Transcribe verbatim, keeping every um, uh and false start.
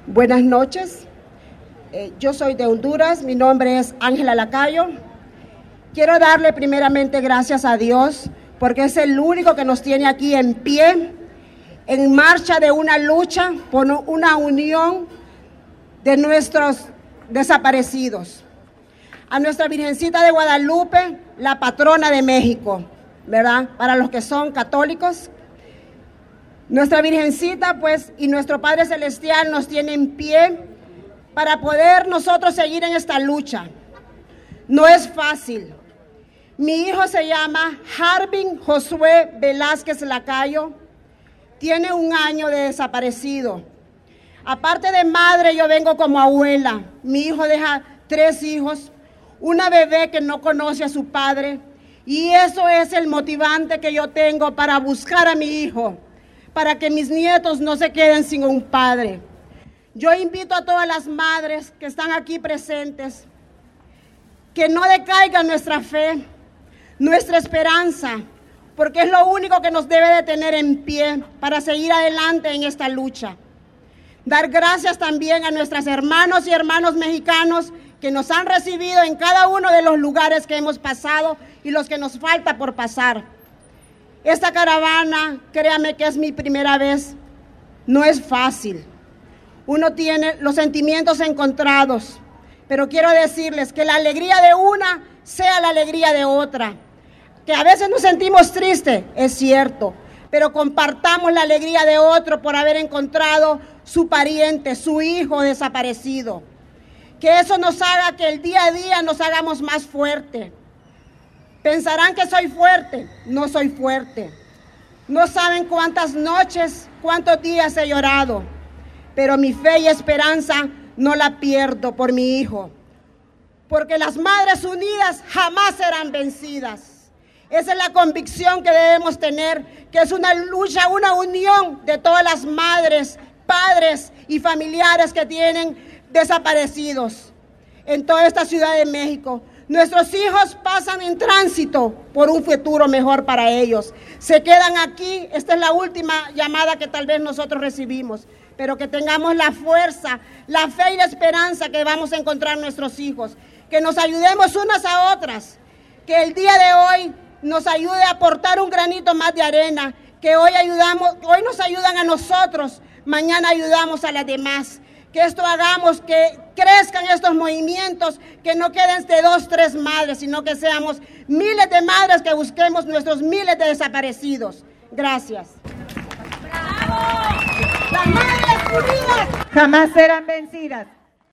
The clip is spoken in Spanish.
Buenas noches, eh, yo soy de Honduras, mi nombre es Ángela Lacayo. Quiero darle primeramente gracias a Dios porque es el único que nos tiene aquí en pie, en marcha de una lucha por una unión de nuestros desaparecidos. A nuestra Virgencita de Guadalupe, la patrona de México, ¿verdad? Para los que son católicos, nuestra Virgencita, pues, y nuestro Padre Celestial nos tiene en pie para poder nosotros seguir en esta lucha. No es fácil. Mi hijo se llama Harvin Josué Velázquez Lacayo. Tiene un año de desaparecido. Aparte de madre, yo vengo como abuela. Mi hijo deja tres hijos, una bebé que no conoce a su padre. Y eso es el motivante que yo tengo para buscar a mi hijo, para que mis nietos no se queden sin un padre. Yo invito a todas las madres que están aquí presentes que no decaiga nuestra fe, nuestra esperanza, porque es lo único que nos debe de tener en pie para seguir adelante en esta lucha. Dar gracias también a nuestros hermanos y hermanos mexicanos que nos han recibido en cada uno de los lugares que hemos pasado y los que nos falta por pasar. Esta caravana, créame que es mi primera vez, no es fácil. Uno tiene los sentimientos encontrados, pero quiero decirles que la alegría de una sea la alegría de otra. Que a veces nos sentimos tristes, es cierto, pero compartamos la alegría de otro por haber encontrado su pariente, su hijo desaparecido. Que eso nos haga que el día a día nos hagamos más fuertes. Pensarán que soy fuerte, no soy fuerte. No saben cuántas noches, cuántos días he llorado, pero mi fe y esperanza no la pierdo por mi hijo, porque las madres unidas jamás serán vencidas. Esa es la convicción que debemos tener, que es una lucha, una unión de todas las madres, padres y familiares que tienen desaparecidos en toda esta Ciudad de México. Nuestros hijos pasan en tránsito por un futuro mejor para ellos. Se quedan aquí, esta es la última llamada que tal vez nosotros recibimos, pero que tengamos la fuerza, la fe y la esperanza que vamos a encontrar nuestros hijos, que nos ayudemos unas a otras, que el día de hoy nos ayude a aportar un granito más de arena, que hoy ayudamos, hoy nos ayudan a nosotros, mañana ayudamos a las demás. Que esto hagamos, que crezcan estos movimientos, que no queden de dos, tres madres, sino que seamos miles de madres que busquemos nuestros miles de desaparecidos. Gracias. ¡Bravo! Las madres unidas jamás serán vencidas.